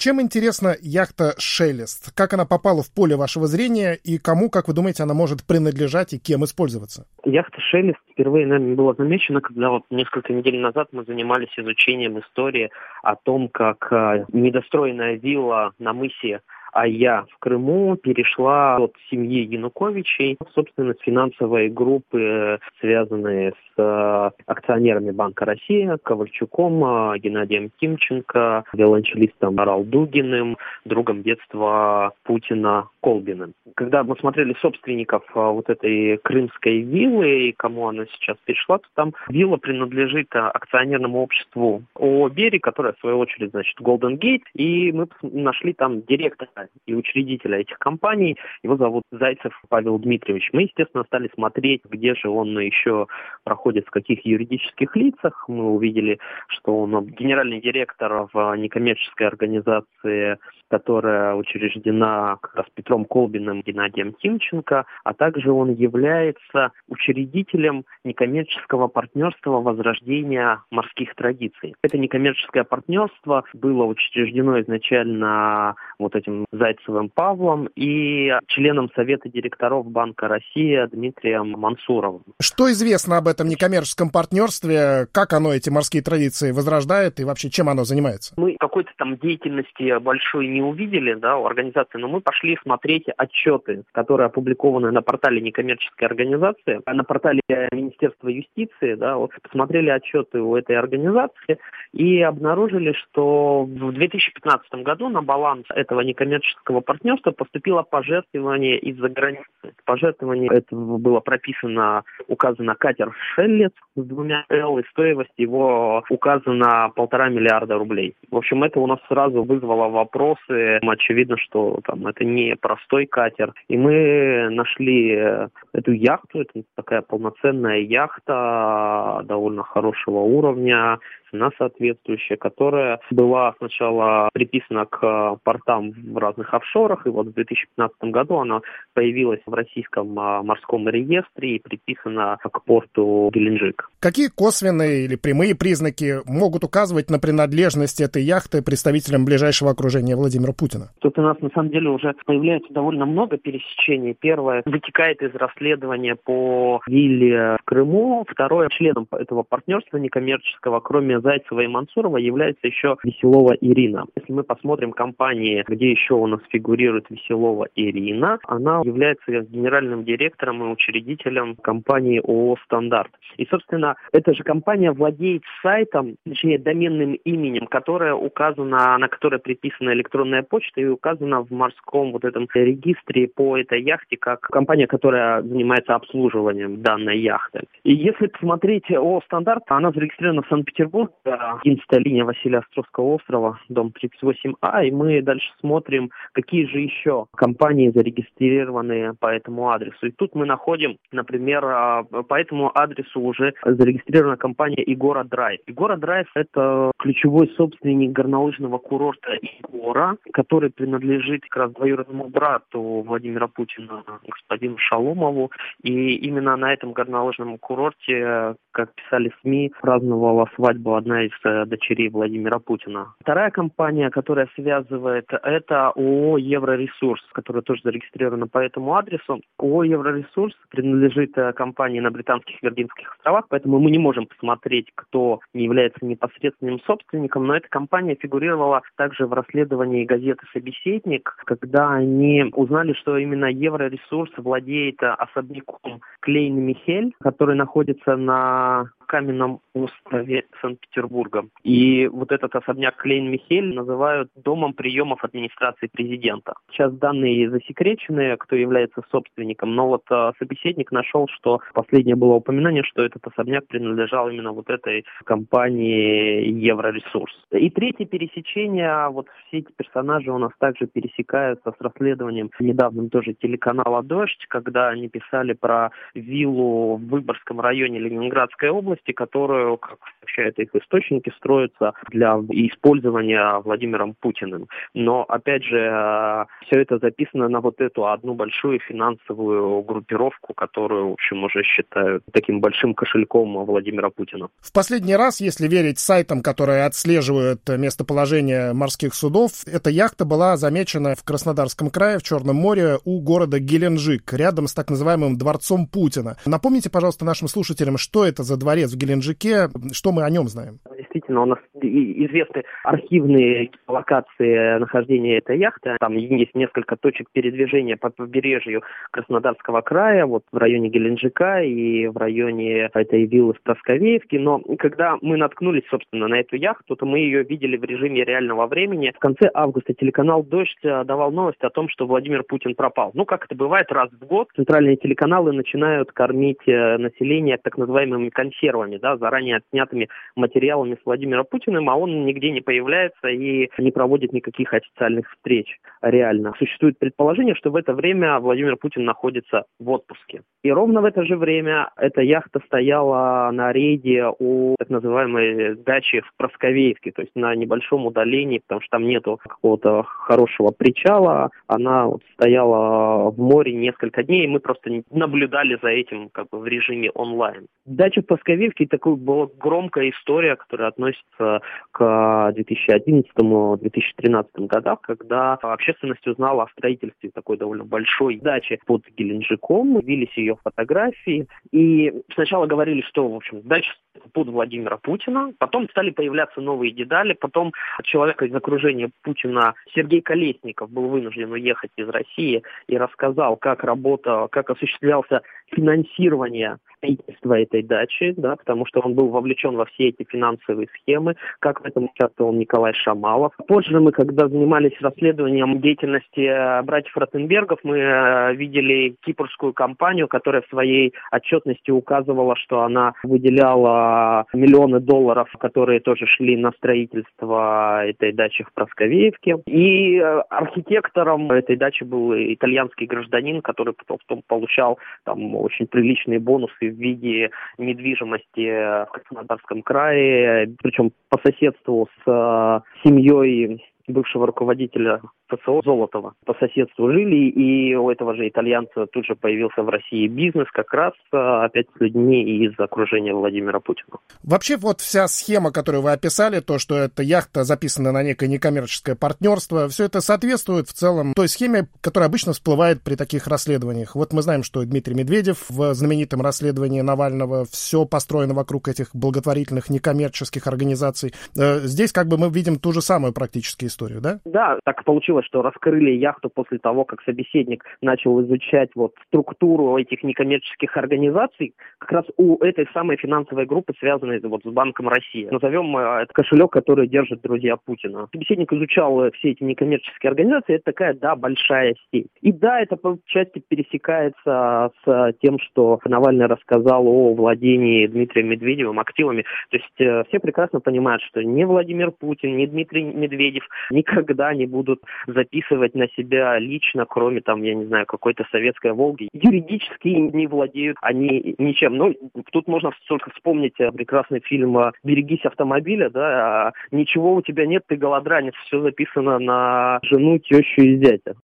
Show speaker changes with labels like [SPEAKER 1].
[SPEAKER 1] Чем интересна яхта «Шелест»? Как она попала в поле вашего зрения и кому, как вы думаете, она может принадлежать и кем использоваться?
[SPEAKER 2] Яхта «Шелест» впервые нами была замечена, когда вот несколько недель назад мы занимались изучением истории о том, как недостроенная вилла на мысе Ая в Крыму перешла от семьи Януковичей, собственно, с финансовой группы, связанные с акционерами Банка России, Ковальчуком, Геннадием Тимченко, виолончелистом Дугиным, другом детства Путина Колбиным. Когда мы смотрели собственников вот этой крымской виллы и кому она сейчас перешла, то там вилла принадлежит акционерному обществу ООО «Берег», которое, в свою очередь, значит, Golden Gate, и мы нашли там директора и учредителя этих компаний. Его зовут Зайцев Павел Дмитриевич. Мы, естественно, стали смотреть, где же он еще проходит, в каких юридических лицах. Мы увидели, что он генеральный директор в некоммерческой организации, которая учреждена как раз Петром Колбиным, Геннадием Тимченко, а также он является учредителем некоммерческого партнерства возрождения морских традиций. Это некоммерческое партнерство было учреждено изначально вот этим Зайцевым Павлом и членом Совета директоров Банка России Дмитрием Мансуровым.
[SPEAKER 1] Что известно об этом некоммерческом партнерстве? Как оно эти морские традиции возрождает и вообще чем оно занимается?
[SPEAKER 2] Мы какой-то там деятельности большой не увидели, да, у организации, но мы пошли смотреть отчеты, которые опубликованы на портале некоммерческой организации, на портале Министерства юстиции, да, вот, посмотрели отчеты у этой организации и обнаружили, что в 2015 году на баланс этого некоммерческого партнерства поступило пожертвование из-за границы. Пожертвование это было прописано, указано катер «Шелест» с 2 «Л», и стоимость его указана 1,5 миллиарда рублей. В общем, это у нас сразу вызвало вопросы. Очевидно, что там это не простой катер. И мы нашли эту яхту, это такая полноценная яхта довольно хорошего уровня, цена соответствующая, которая была сначала приписана к портам в разных офшорах, и вот в 2015 году она появилась в российском морском реестре и приписана к порту Геленджик.
[SPEAKER 1] Какие косвенные или прямые признаки могут указывать на принадлежность этой яхты представителям ближайшего окружения Владимира Путина?
[SPEAKER 2] Тут у нас на самом деле уже появляется довольно много пересечений. Первое вытекает из расследования по вилле в Крыму. Второе, членом этого партнерства некоммерческого, кроме Зайцева и Мансурова, является еще Веселова Ирина. Если мы посмотрим компании, где еще у нас фигурирует Веселова Ирина, она является генеральным директором и учредителем компании ООО «Стандарт». И, собственно, эта же компания владеет сайтом, точнее, доменным именем, которое указано, на которое приписана электронная почта и указано в морском вот этом регистре по этой яхте как компания, которая занимается обслуживанием данной яхты. И если посмотреть ООО «Стандарт», она зарегистрирована в Санкт-Петербурге, 11-я линия Василия Островского острова, дом 38А, и мы дальше смотрим, какие же еще компании зарегистрированы по этому адресу. И тут мы находим, например, по этому адресу уже зарегистрирована компания «Игора Драйв». «Игора Драйв» — это ключевой собственник горнолыжного курорта «Игора», который принадлежит как раз двоюродному брату Владимира Путина, господину Шаломову. И именно на этом горнолыжном курорте, как писали СМИ, праздновала свадьбу одна из дочерей Владимира Путина. Вторая компания, которая связывает, это ООО «Евроресурс», которая тоже зарегистрирована по этому адресу. ООО «Евроресурс» принадлежит компании на Британских Виргинских островах, поэтому мы не можем посмотреть, кто не является непосредственным собственником, но эта компания фигурировала также в расследовании газеты «Собеседник», когда они узнали, что именно «Евроресурс» владеет особняком Клейн-Михель, который находится на каменном острове Санкт-Петербурга. И вот этот особняк Клейн-Михель называют домом приемов администрации президента. Сейчас данные засекречены, кто является собственником, но вот собеседник нашел, что последнее было упоминание, что этот особняк принадлежал именно вот этой компании Евроресурс. И третье пересечение, вот все эти персонажи у нас также пересекаются с расследованием недавним тоже телеканала «Дождь», когда они писали про виллу в Выборгском районе Ленинградской области, деятельности, которую, как сообщают их источники, строится для использования Владимиром Путиным. Но, опять же, все это записано на вот эту одну большую финансовую группировку, которую, в общем, уже считают таким большим кошельком Владимира Путина.
[SPEAKER 1] В последний раз, если верить сайтам, которые отслеживают местоположение морских судов, эта яхта была замечена в Краснодарском крае, в Черном море, у города Геленджик, рядом с так называемым дворцом Путина. Напомните, пожалуйста, нашим слушателям, что это за дворец в Геленджике, что мы о нем знаем.
[SPEAKER 2] Действительно, у нас известны архивные локации нахождения этой яхты. Там есть несколько точек передвижения по побережью Краснодарского края, вот в районе Геленджика и в районе этой виллы в Просковеевке. Но когда мы наткнулись, собственно, на эту яхту, то мы ее видели в режиме реального времени. В конце августа телеканал «Дождь» давал новость о том, что Владимир Путин пропал. Ну, как это бывает, раз в год центральные телеканалы начинают кормить население так называемыми консервами, да, заранее отснятыми материалами с Владимиром Путиным, а он нигде не появляется и не проводит никаких официальных встреч. Реально. Существует предположение, что в это время Владимир Путин находится в отпуске. И ровно в это же время эта яхта стояла на рейде у так называемой дачи в Просковеевке, то есть на небольшом удалении, потому что там нету какого-то хорошего причала. Она вот стояла в море несколько дней, и мы просто наблюдали за этим как бы в режиме онлайн. Дача в Просковеевке — такая была громкая история, которая относится к 2011-2013 годам, когда общественность узнала о строительстве такой довольно большой дачи под Геленджиком, явились ее фотографии, и сначала говорили, что, в общем, дача под Владимира Путина, потом стали появляться новые детали, потом человек из окружения Путина Сергей Колесников был вынужден уехать из России и рассказал, как осуществлялся финансирование строительства этой дачи, да, потому что он был вовлечен во все эти финансовые схемы, как в этом участвовал Николай Шамалов. Позже мы, когда занимались расследованием деятельности братьев Ротенбергов, мы видели кипрскую компанию, которая в своей отчетности указывала, что она выделяла миллионы долларов, которые тоже шли на строительство этой дачи в Просковеевке. И архитектором этой дачи был итальянский гражданин, который потом получал там очень приличные бонусы в виде недвижимости в Краснодарском крае, причем по соседству с семьей бывшего руководителя ФСО Золотова. По соседству жили, и у этого же итальянца тут же появился в России бизнес, как раз опять с людьми из окружения Владимира Путина.
[SPEAKER 1] Вообще вот вся схема, которую вы описали, то, что эта яхта записана на некое некоммерческое партнерство, все это соответствует в целом той схеме, которая обычно всплывает при таких расследованиях. Вот мы знаем, что Дмитрий Медведев в знаменитом расследовании Навального, все построено вокруг этих благотворительных некоммерческих организаций. Здесь как бы мы видим ту же самую практически историю, да?
[SPEAKER 2] Да, так получилось, что раскрыли яхту после того, как собеседник начал изучать вот структуру этих некоммерческих организаций, как раз у этой самой финансовой группы, связанной вот с Банком России. Назовем это кошелек, который держат друзья Путина. Собеседник изучал все эти некоммерческие организации, это такая, да, большая сеть. И да, это по части пересекается с тем, что Навальный рассказал о владении Дмитрием Медведевым активами. То есть все прекрасно понимают, что ни Владимир Путин, ни Дмитрий Медведев никогда не будут записывать на себя лично, кроме там, я не знаю, какой-то советской «Волги». Юридически не владеют они ничем. Ну, тут можно только вспомнить прекрасный фильм «Берегись автомобиля», да, ничего у тебя нет, ты голодранец, все записано на жену, тещу и зятя.